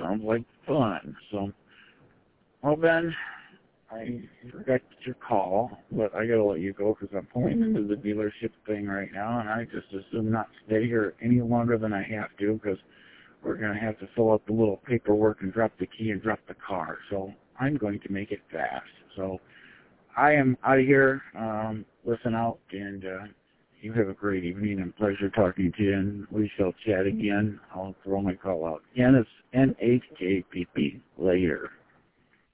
sounds like fun. So, well, Ben, I forgot your call, but I gotta let you go because I'm pulling into the dealership thing right now, and I just assume not to stay here any longer than I have to because we're gonna have to fill out the little paperwork and drop the key and drop the car. So I'm going to make it fast. So I am out of here. Listen out, and you have a great evening and pleasure talking to you, and we shall chat again. I'll throw my call out. N-H-K-P-P. Later.